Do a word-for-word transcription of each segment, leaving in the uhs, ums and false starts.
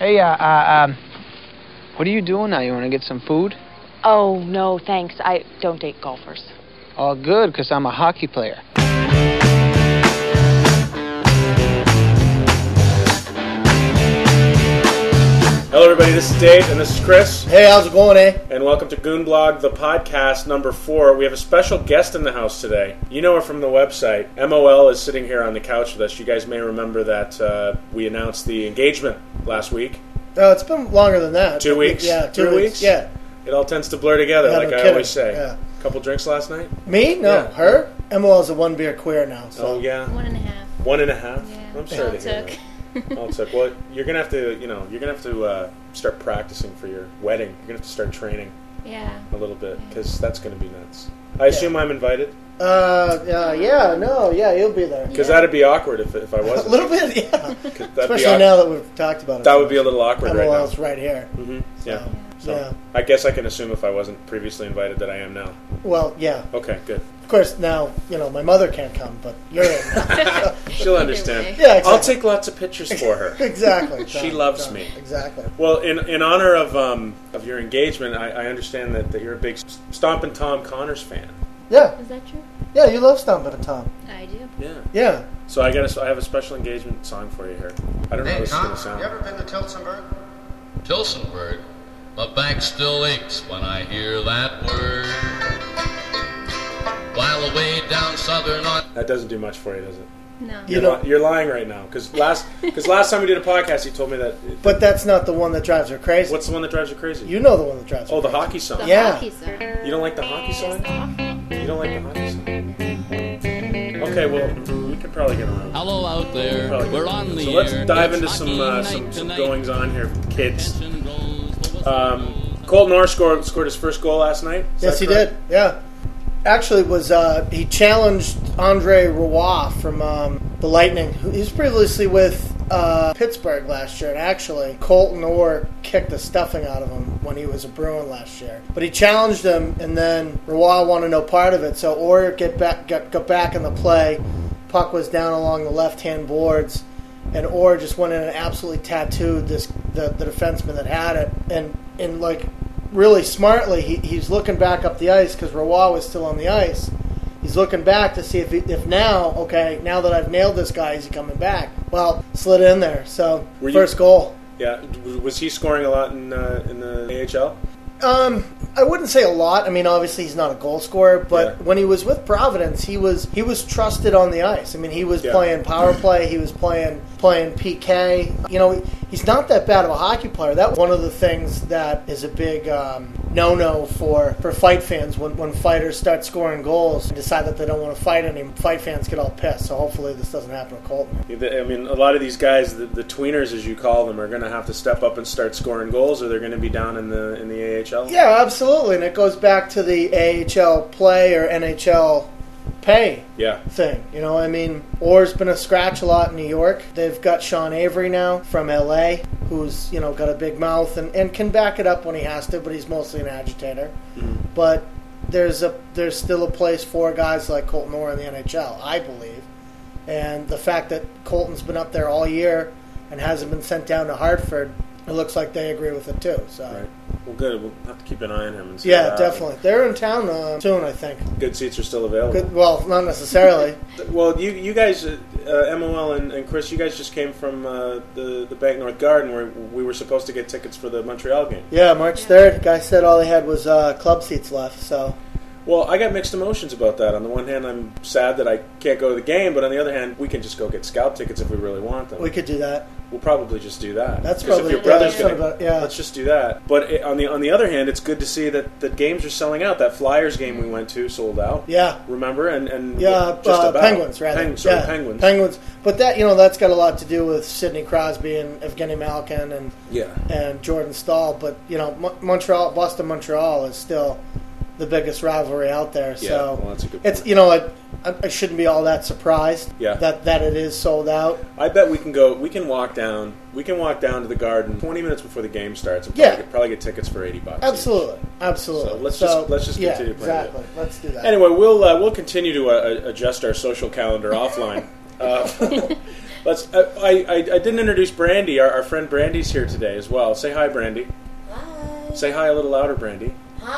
Hey, uh, uh, um, what are you doing now? You want to get some food? Oh, no, thanks. I don't date golfers. All good, because I'm a hockey player. Hello, everybody. This is Dave, and this is Chris. Hey, how's it going, eh? And welcome to Goonblog, the podcast number four. We have a special guest in the house today. You know her from the website. M O L is sitting here on the couch with us. You guys may remember that uh, we announced the engagement last week. Oh, it's been longer than that. Two weeks? Yeah, two Three weeks. weeks? Yeah. It all tends to blur together, Yeah, like no I kidding. always say. Yeah. Couple drinks last night? Me? No, Yeah. her? M O L's a one beer queer now. So. Oh, yeah. One and a half. One and a half? Yeah. I'm sorry All to hear took. that. All it took. Well, you're gonna have to, you know, you're gonna have to uh, start practicing for your wedding. You're gonna have to start training Yeah. a little bit because that's gonna be nuts. I assume I'm invited Uh, yeah, yeah, no, yeah, you'll be there. because Yeah. that'd be awkward if if I A wasn't. little bit, yeah. 'Cause that'd be Especially awkward. now that we've talked about it. That so would be a much. little awkward right M O now. L's right here. Mm-hmm. Yeah. So, So yeah. I guess I can assume if I wasn't previously invited that I am now. Well, yeah. Okay, good. Of course, now, you know, my mother can't come, but you're in. So, She'll Either understand. way. yeah, exactly. I'll take lots of pictures for her. Exactly. She Done, loves done. me. Exactly. Well, in in honor of um of your engagement, I, I understand that, that you're a big Stompin' Tom Connors fan. Yeah, Is that true? yeah, you love Stompin' and Tom. I do. Yeah. Yeah. So I got a, I have a special engagement song for you here. I don't know how Hey, this is Tom, going to sound. you ever been to Tilsonburg? Tilsonburg, my back still aches when I hear that word. While away down southern on That doesn't do much for you, does it? No. You You're, know- li- you're lying right now because last because last time we did a podcast, you told me that. But that's not the one that drives her crazy. What's the one that drives you crazy? You know the one that drives her oh, the crazy. hockey song. The Yeah. hockey song. You don't like the hockey song? You don't like the hockey song? Okay, well, we could probably get around. Hello out there, Probably get we're around. on the So let's air. dive It's into some hockey uh, night some, some tonight. goings on here, kids. Attention goes, what was Um, Colton Orr scored scored his first goal last night. Is Yes, that he correct? did. Yeah, actually, it was uh, he challenged Andre Roy from um, the Lightning. He was previously with uh, Pittsburgh last year, and actually, Colton Orr kicked the stuffing out of him when he was a Bruin last year. But he challenged him, and then Roy wanted no part of it. So Orr get back got, got back in the play. Puck was down along the left-hand boards, and Orr just went in and absolutely tattooed this the, the defenseman that had it, and and like. Really smartly, he, he's looking back up the ice because Roy was still on the ice. He's looking back to see if he, if now, okay, now that I've nailed this guy, is he coming back? Well, slid in there. So Were you- first goal. Yeah. Was he scoring a lot in uh, in the A H L? Um, I wouldn't say a lot. I mean, obviously he's not a goal scorer, but Yeah. when he was with Providence, he was he was trusted on the ice. I mean, he was Yeah. playing power play, he was playing playing P K. You know, he's not that bad of a hockey player. That's one of the things that is a big um, no-no for, for fight fans when, when fighters start scoring goals and decide that they don't want to fight anymore. Fight fans get all pissed. So hopefully this doesn't happen to Colton. I mean, a lot of these guys, the, the tweeners as you call them, are going to have to step up and start scoring goals, or they're going to be down in the in the A H L. Yeah, absolutely, and it goes back to the A H L play or N H L pay Yeah. thing. You know, I mean, Orr's been a scratch a lot in New York. They've got Sean Avery now from L A, who's, you know, got a big mouth and, and can back it up when he has to, but he's mostly an agitator. Mhm. But there's a there's still a place for guys like Colton Orr in the N H L, I believe. And the fact that Colton's been up there all year and hasn't been sent down to Hartford, it looks like they agree with it too. So Right. Well, good. We'll have to keep an eye on him. And see yeah, what happens. definitely. They're in town uh, soon, I think. Good seats are still available. Good. Well, not necessarily. Well, you you guys, uh, uh, M O L and, and Chris, you guys just came from uh, the the Bank North Garden where we were supposed to get tickets for the Montreal game. Yeah, March third. Guy said all they had was uh, club seats left. So Well, I got mixed emotions about that. On the one hand, I'm sad that I can't go to the game, but on the other hand, we can just go get scalp tickets if we really want them. we could do that. We'll probably just do that. That's 'Cause probably if your brother's yeah, gonna, that's about- yeah. let's just do that. But it, on the on the other hand, it's good to see that the games are selling out. That Flyers game we went to sold out. Yeah. Remember and and Yeah, just uh, about. Penguins, rather. Peng- sorry, yeah, Penguins. Penguins. But that, you know, that's got a lot to do with Sidney Crosby and Evgeny Malkin and Yeah. and Jordan Stahl. But you know, Mo- Montreal, Boston, Montreal is still the biggest rivalry out there. Yeah, So well, that's a good it's point. you know, I, I shouldn't be all that surprised. Yeah. that that it is sold out. I bet we can go. We can walk down. We can walk down to the Garden twenty minutes before the game starts and Yeah. probably, get, probably get tickets for eighty bucks. each. Absolutely, absolutely. So let's just- let's just yeah, continue playing it. exactly. Let's do that. Anyway, we'll uh, we'll continue to uh, adjust our social calendar offline. Uh, Let's. Uh, I, I I didn't introduce Brandy. Our, our friend Brandy's here today as well. Say hi, Brandy. Hi. Say hi a little louder, Brandy.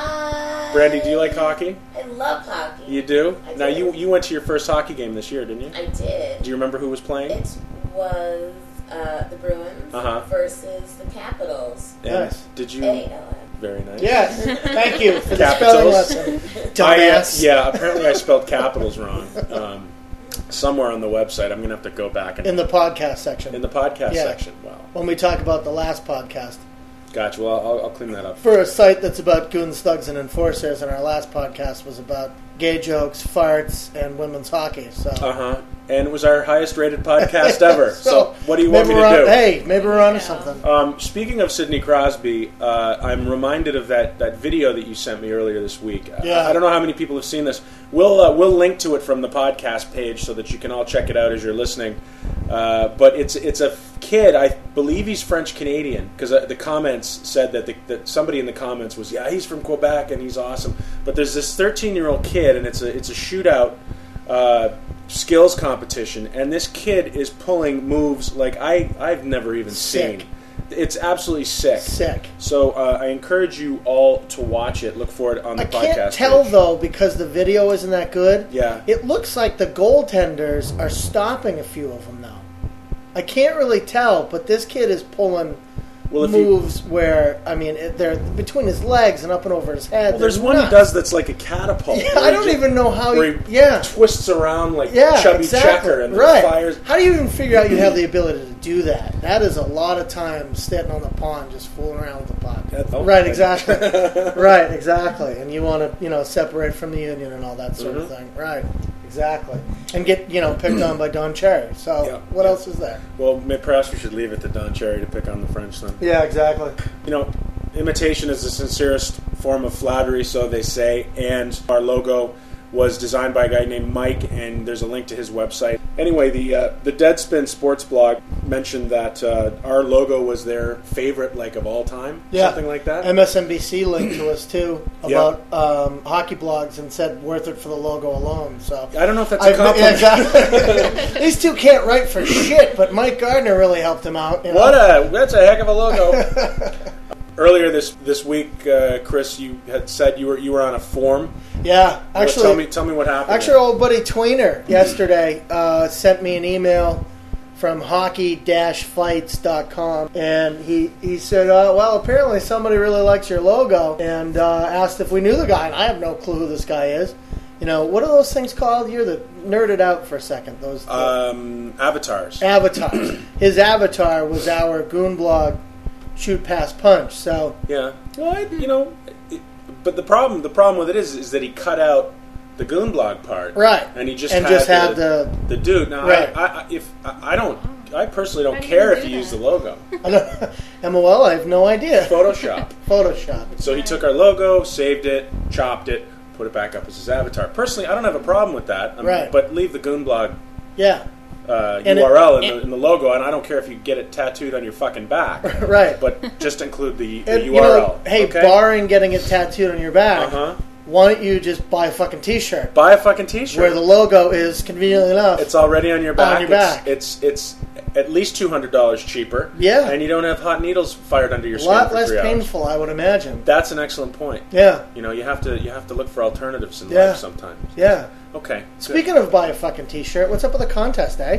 Hi. Brandy, do you like hockey? I love hockey. You do? I Now did. you you went to your first hockey game this year, didn't you? I did. Do you remember who was playing? It was uh, the Bruins Uh-huh. versus the Capitals. And Nice. Did you? A L M. Very nice. Yes. Thank you for the Capitals. spelling lesson. I, uh, Dumbass. yeah, apparently I spelled capitals wrong. Um, somewhere on the website, I'm gonna have to go back and In the podcast section. in the podcast Yeah. section. Wow. when we talk about the last podcast. Gotcha. Well, I'll, I'll clean that up. For a site that's about goons, thugs, and enforcers, and our last podcast was about gay jokes, farts, and women's hockey. So, Uh huh. And it was our highest rated podcast ever. so, what do you want maybe me to we're on- do? Hey, maybe we're on to something. Um, speaking of Sidney Crosby, uh, I'm reminded of that, that video that you sent me earlier this week. Yeah. I, I don't know how many people have seen this. We'll uh, we'll link to it from the podcast page so that you can all check it out as you're listening. Uh, but it's it's a kid. I believe he's French Canadian because uh, the comments said that, the, that somebody in the comments was, yeah, he's from Quebec and he's awesome. But there's this thirteen year old kid and it's a it's a shootout. Uh, skills competition, and this kid is pulling moves like I, I've never even Sick. seen. It's absolutely sick. Sick. So uh, I encourage you all to watch it. Look for it on the I podcast can't tell, page. though, because the video isn't that good. Yeah. It looks like the goaltenders are stopping a few of them now. I can't really tell, but this kid is pulling Well, if you, moves where, I mean, it, they're between his legs and up and over his head. well, there's They're one he nuts. does that's like a catapult. Yeah, where I he don't just- even know how where he, he yeah. twists around like Yeah, chubby exactly. checker and right. fires. How do you even figure out you have the ability to do that? That is a lot of time sitting on the pond just fooling around with the puck. That's- oh, right, okay. exactly. right, exactly. And you want to, you know, separate from the union and all that sort Mhm. of thing. Right, exactly. And get, you know, picked on by Don Cherry. So Yeah, what yeah. else is there? Well, may- perhaps we should leave it to Don Cherry to pick on the French then. Yeah, exactly. You know, imitation is the sincerest form of flattery, so they say, and our logo was designed by a guy named Mike, and there's a link to his website. Anyway, the uh, the Deadspin Sports blog mentioned that uh, our logo was their favorite, like, of all time, Yeah. something like that. M S N B C linked to us, too, Yeah. about um, hockey blogs and said worth it for the logo alone. So I don't know if that's a I've- compliment. exactly. These two can't write for shit, but Mike Gardner really helped him out. You know? What a that's a heck of a logo. Earlier this this week, uh, Chris, you had said you were you were on a forum. Yeah, What- actually, tell me tell me what happened. actually, our old buddy Tweener yesterday uh, sent me an email from hockey dash fights dot com, and he, he said, uh, well, apparently somebody really likes your logo, and uh, asked if we knew the guy, and I have no clue who this guy is. You know, what are those things called? You're the nerded out for a second. Those um, avatars. avatars. His avatar was our goon blog shoot pass punch. So Yeah. Well, I, you know, it, but the problem the problem with it is is that he cut out the goon blog part, right, and he just and had just the, had the. the dude. Now, Right. I, I, if I, I don't, I personally don't How do care you if do you use that? the logo. I don't, M O L. I have no idea. Photoshop. Photoshop. So he took our logo, saved it, chopped it, put it back up as his avatar. Personally, I don't have a problem with that. I mean, Right. But leave the goon blog Yeah. uh, And U R L it- in, the, in the logo, and I don't care if you get it tattooed on your fucking back. Right. But just include the, the And, U R L. You know, hey, okay? barring getting it tattooed on your back, Uh-huh. why don't you just buy a fucking T-shirt Buy a fucking T-shirt. where the logo is conveniently enough? It's already on your back. your back. It's, it's it's at least two hundred dollars cheaper. Yeah. and you don't have hot needles fired under your a skin lot for less three hours. painful, I would imagine. That's an excellent point. Yeah. You know, you have to you have to look for alternatives in Yeah. life sometimes. Yeah. Okay. good. Speaking of buy a fucking T-shirt, what's up with the contest, eh?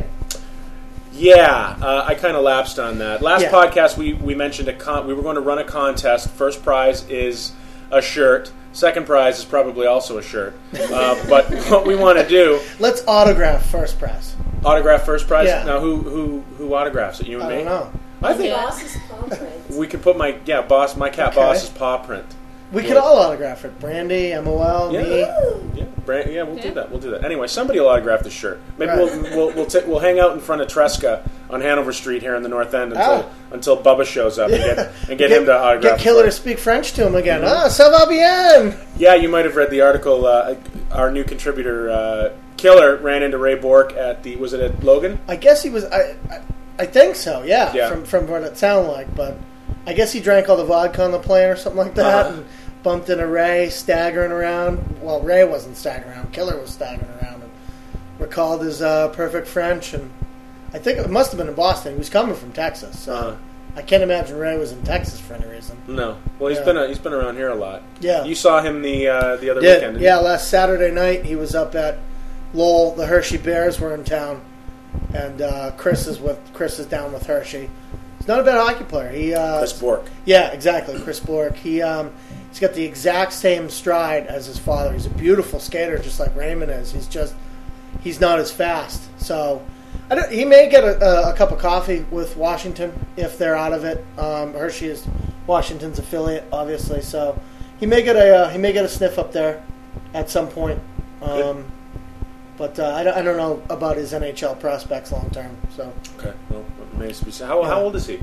Yeah, uh, I kind of lapsed on that. Last Yeah. podcast, we, we mentioned a con- we were going to run a contest. First prize is a shirt. Second prize is probably also a shirt. Uh, but what we want to do, Let's autograph first prize. autograph first prize. Yeah. Now, who who who autographs it? You and I me? don't know. I think Boss's conference. we can put my yeah boss my cat Okay. boss's paw print. We could all autograph it. Brandy, M O L, Yeah. me. Yeah, Brand, yeah, we'll do that. We'll do that. Anyway, somebody will autograph the shirt. Maybe Right. we'll we'll we'll, t- we'll hang out in front of Tresca on Hanover Street here in the North End until Ah. until Bubba shows up and get and get, him to autograph. Get Killer the to shirt. speak French to him again. Mm-hmm. Ah, ça va bien! Yeah, you might have read the article. Uh, our new contributor, uh, Killer, ran into Ray Bork at the was it at Logan? I guess he was. I, I, I think so. Yeah, Yeah. From from what it sounded like, but I guess he drank all the vodka on the plane or something like that, Uh-huh. and bumped into Ray staggering around. Well, Ray wasn't staggering around. Killer was staggering around, and recalled his uh, perfect French. And I think it must have been in Boston. He was coming from Texas, so Uh, I can't imagine Ray was in Texas for any reason. no. Well, he's Yeah. been a, he's been around here a lot. Yeah. You saw him the uh, the other Did, weekend. didn't yeah, you? last Saturday night he was up at Lowell. The Hershey Bears were in town, and uh, Chris is with Chris is down with Hershey. He's not a bad hockey player. He uh, Chris Bork. Yeah, exactly, Chris Bork. He um, he's got the exact same stride as his father. He's a beautiful skater, just like Raymond is. He's just he's not as fast. So I don't, he may get a, a, a cup of coffee with Washington if they're out of it. Um, Hershey is Washington's affiliate, obviously. So he may get a uh, he may get a sniff up there at some point. Um, but uh, I, don't, I don't know about his N H L prospects long term. So Okay. Well, it remains to be seen. How, Yeah. how old is he?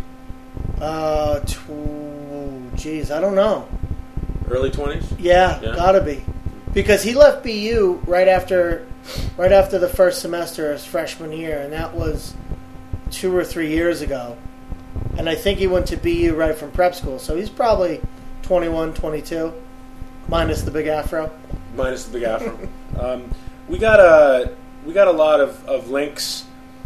uh, tw- geez, I don't know. Early twenties? Yeah, Yeah. gotta be, because he left B U right after, right after the first semester of his freshman year, and that was two or three years ago. And I think he went to B U right from prep school, so he's probably twenty-one, twenty-two, minus the big afro. Minus the big afro. um, we got a we got a lot of, of links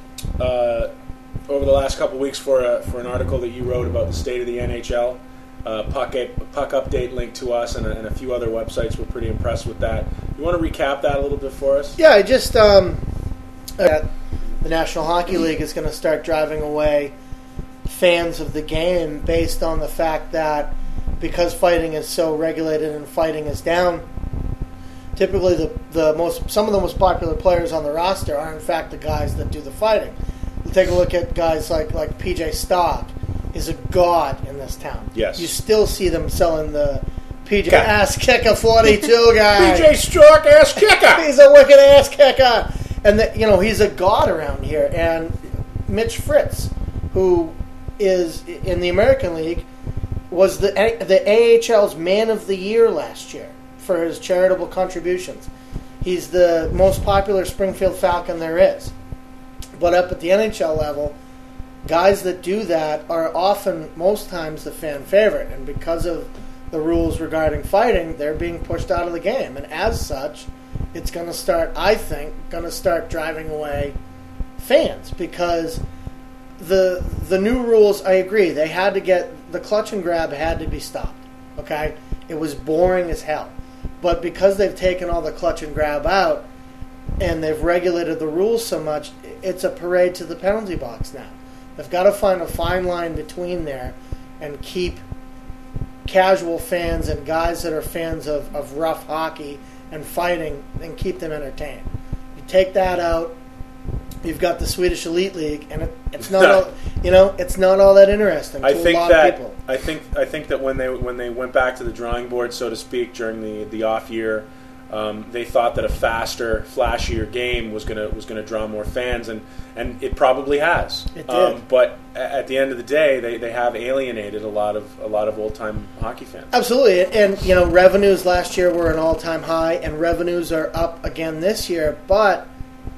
uh, over the last couple of weeks for a, for an article that you wrote about the state of the N H L. Uh, puck, puck update link to us, and a, and a few other websites. We're pretty impressed with that. You want to recap that a little bit for us? Yeah, I just um, uh, the National Hockey League is going to start driving away fans of the game based on the fact that because fighting is so regulated and fighting is down, typically the, the most some of the most popular players on the roster are in fact the guys that do the fighting. You take a look at guys like like P J Stock is a god in this town. Yes. You still see them selling the P J ass kicker forty-two guy. P J Strzok ass kicker. He's a wicked ass kicker, and the, you know he's a god around here. And Mitch Fritz, who is in the American League, was the the A H L's Man of the Year last year for his charitable contributions. He's the most popular Springfield Falcon there is. But up at the N H L level, guys that do that are often, most times, the fan favorite. And because of the rules regarding fighting, they're being pushed out of the game. And as such, it's going to start, I think, going to start driving away fans. Because the the new rules, I agree, they had to get, the clutch and grab had to be stopped. Okay? It was boring as hell. But because they've taken all the clutch and grab out, and they've regulated the rules so much, it's a parade to the penalty box now. They've got to find a fine line between there and keep casual fans and guys that are fans of, of rough hockey and fighting and keep them entertained. You take that out, you've got the Swedish Elite League, and it, it's not all, you know it's not all that interesting to I a think lot that of people. I think I think that when they when they went back to the drawing board, so to speak, during the, the off year, um, they thought that a faster, flashier game was gonna was gonna draw more fans, and, and it probably has. It did. Um, but at the end of the day, they, they have alienated a lot of a lot of old time hockey fans. Absolutely, and you know revenues last year were an all time high, and revenues are up again this year, but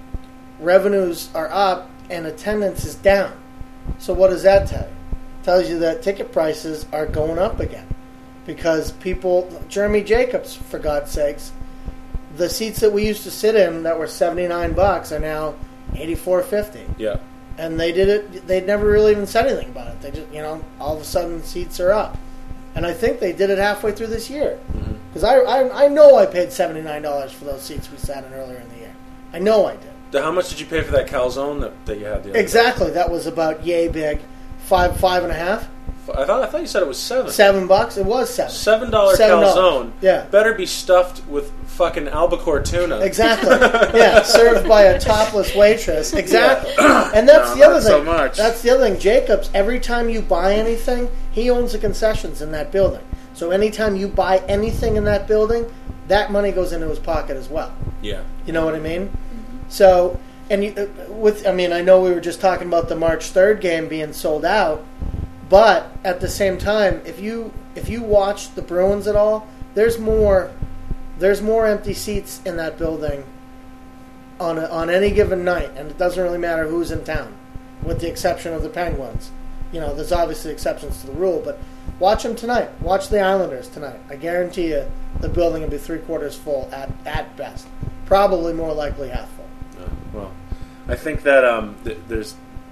revenues are up and attendance is down. So what does that tell you? It tells you that ticket prices are going up again because people, Jeremy Jacobs, for God's sakes, the seats that we used to sit in that were seventy-nine bucks are now eighty-four fifty. Yeah. And they did it, they'd never really even said anything about it. They just, you know, all of a sudden seats are up. And I think they did it halfway through this year. Because I, I, I know I paid seventy-nine dollars for those seats we sat in earlier in the year. I know I did. So how much did you pay for that calzone that, that you had the other Exactly. That was about yay big. Five, five and a half. day? I thought I thought you said it was seven. Seven bucks? It was seven. Seven dollar Seven calzone. dollars. Yeah. Better be stuffed with fucking albacore tuna. Exactly. Yeah, served by a topless waitress. Exactly. And that's No, the other not thing. so much. That's the other thing. Jacobs, every time you buy anything, he owns the concessions in that building. So anytime you buy anything in that building, that money goes into his pocket as well. Yeah. You know what I mean? So, and you, uh, with, I mean, I know we were just talking about the March third game being sold out, but at the same time, if you if you watch the Bruins at all, there's more there's more empty seats in that building on a, on any given night, and it doesn't really matter who's in town, with the exception of the Penguins. You know, there's obviously exceptions to the rule, but watch them tonight. Watch the Islanders tonight. I guarantee you, the building will be three quarters full at at best. Probably more likely half full. Uh, well, I think that um, th- there's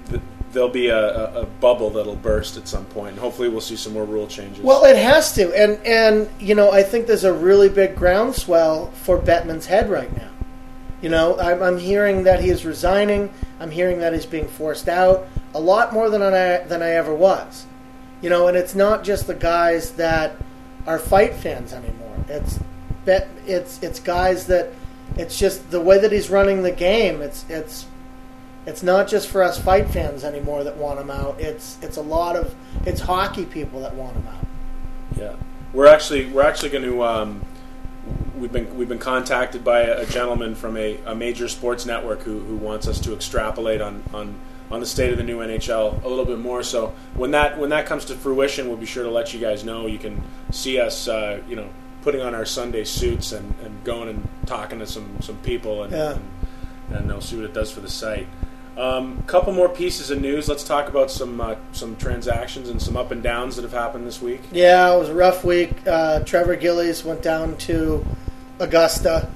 th- there'll be a, a, a bubble that'll burst at some point, and hopefully we'll see some more rule changes. Well, it has to, and and you know, I think there's a really big groundswell for Bettman's head right now. You know, I'm, I'm hearing that he is resigning. I'm hearing that he's being forced out a lot more than I than I ever was. You know, and it's not just the guys that are fight fans anymore. It's bet it's it's guys that it's just the way that he's running the game. It's it's it's not just for us fight fans anymore that want him out. It's it's a lot of it's hockey people that want him out. Yeah, we're actually we're actually going to. Um, We've been we've been contacted by a, a gentleman from a, a major sports network who, who wants us to extrapolate on, on, on the state of the new N H L a little bit more. So when that when that comes to fruition, we'll be sure to let you guys know. You can see us, uh, you know, putting on our Sunday suits and, and going and talking to some, some people, and, yeah. and and they'll see what it does for the site. A um, couple more pieces of news. Let's talk about some uh, some transactions and some up and downs that have happened this week. Yeah, it was a rough week. Uh, Trevor Gillies went down to Augusta.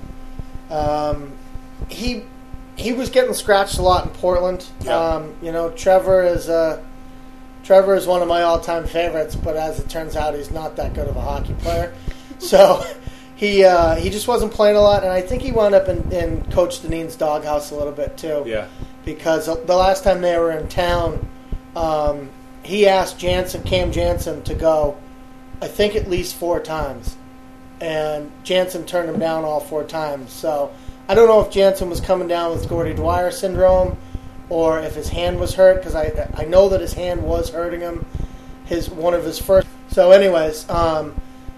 Um, he he was getting scratched a lot in Portland. Yeah. Um, you know, Trevor is uh, Trevor is one of my all-time favorites, but as it turns out, he's not that good of a hockey player. So he uh, he just wasn't playing a lot, and I think he wound up in, in Coach Dineen's doghouse a little bit too. Yeah. Because the last time they were in town, um, he asked Jansen, Cam Jansen, to go, I think at least four times. And Jansen turned him down all four times. So I don't know if Jansen was coming down with Gordy Dwyer syndrome or if his hand was hurt, because I I know that his hand was hurting him, his one of his first. So anyways, um,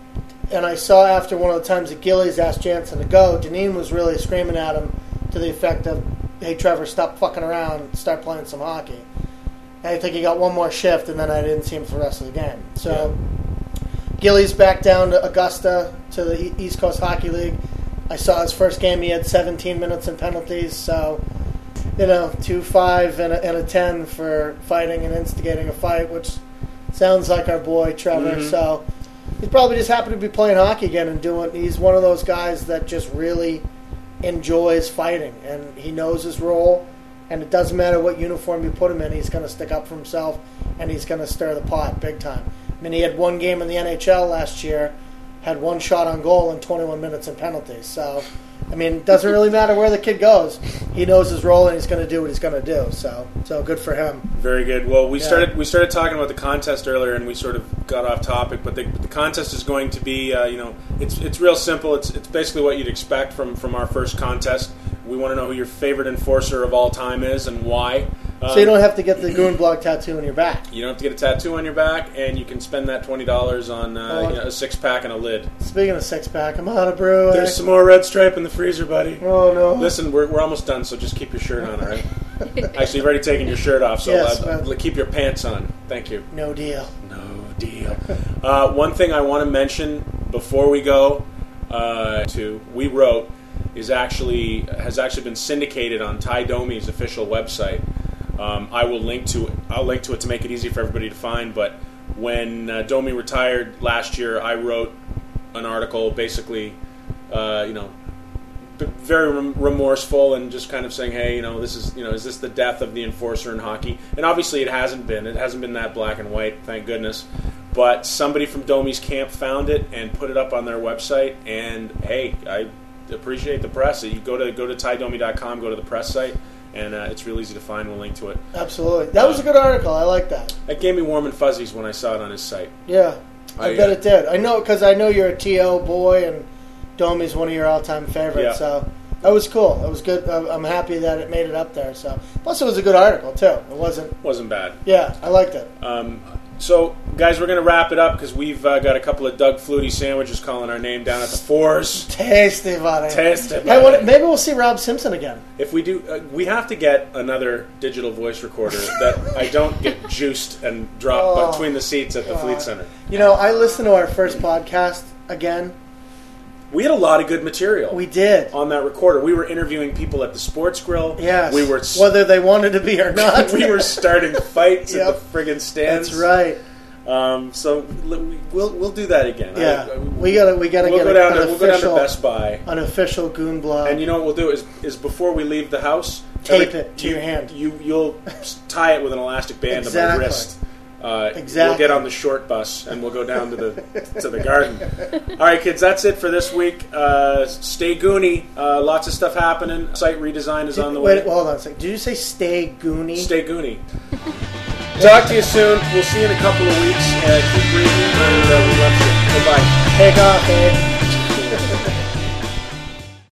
and I saw after one of the times that Gillies asked Jansen to go, Dineen was really screaming at him to the effect of, hey, Trevor, stop fucking around, start playing some hockey. And I think he got one more shift, and then I didn't see him for the rest of the game. So yeah. Gillies back down to Augusta, to the East Coast Hockey League. I saw his first game. He had seventeen minutes in penalties. So, you know, two five and a, and a ten for fighting and instigating a fight, which sounds like our boy Trevor. Mm-hmm. So he's probably just happy to be playing hockey again and doing. He's one of those guys that just really enjoys fighting, and he knows his role, and it doesn't matter what uniform you put him in, he's going to stick up for himself, and he's going to stir the pot big time. I mean, he had one game in the N H L last year, had one shot on goal and twenty-one minutes in penalties. So, I mean, it doesn't really matter where the kid goes. He knows his role, and he's going to do what he's going to do. So, so good for him. Very good. Well, we yeah. started we started talking about the contest earlier, and we sort of got off topic. But the, the contest is going to be, uh, you know, it's it's real simple. It's it's basically what you'd expect from, from our first contest. We want to know who your favorite enforcer of all time is and why. Um, so you don't have to get the Goon Blog tattoo on your back. You don't have to get a tattoo on your back, and you can spend that twenty dollars on uh, oh, you know, a six pack and a lid. Speaking of six pack, I'm out of brew. There's eh? some more Red Stripe in the freezer, buddy. Oh no! Listen, we're we're almost done, so just keep your shirt on, all right? Actually, you've already taken your shirt off, so yes, uh, keep your pants on. Thank you. No deal. No deal. uh, one thing I want to mention before we go uh, to we wrote is actually has actually been syndicated on Ty Domi's official website. Um, I will link to it. I'll link to it to make it easy for everybody to find. But when uh, Domi retired last year, I wrote an article, basically, uh, you know, very rem- remorseful and just kind of saying, hey, you know, this is, you know, is this the death of the enforcer in hockey? And obviously, it hasn't been. It hasn't been that black and white, thank goodness. But somebody from Domi's camp found it and put it up on their website. And hey, I appreciate the press. You go to go to ty domi dot com, go to the press site. And uh, it's real easy to find. We'll link to it. Absolutely. That was a good article. I like that. It gave me warm and fuzzies when I saw it on his site. Yeah. I, I bet uh, it did. I know, because I know you're a T O boy, and Domi's one of your all-time favorites. Yeah. So that was cool. It was good. I'm happy that it made it up there. So plus, it was a good article, too. It wasn't... Wasn't bad. Yeah, I liked it. Um, so, guys, we're going to wrap it up because we've uh, got a couple of Doug Flutie sandwiches calling our name down at the Fours. Tasty, buddy. Tasty, buddy. Hey, what, maybe we'll see Rob Simpson again. If we do, uh, we have to get another digital voice recorder that I don't get juiced and dropped Oh, between the seats at the God. Fleet Center. You know, I listened to our first podcast again. We had a lot of good material. We did. On that recorder. We were interviewing people at the Sports Grill. Yes. We were whether they wanted to be or not. we were starting fights Yep. at the friggin' stands. That's right. Um, so we'll we'll do that again. Yeah, I, I, we gotta we gotta we'll get go a, down an to, we'll go down to official Best Buy. an official Goon Blog. And you know what we'll do is is before we leave the house, tape every- it to you, your hand. You you'll tie it with an elastic band Exactly. on my wrist. Uh, Exactly. We'll get on the short bus and we'll go down to the to the garden. All right, kids, that's it for this week. Uh, stay goony. Uh, lots of stuff happening. Site redesign is Did- on the wait, way. well, hold on a second. Did you say stay goony? Stay goony. Talk to you soon. We'll see you in a couple of weeks. Uh, keep reading, and uh, we love you. Goodbye. Take off, eh?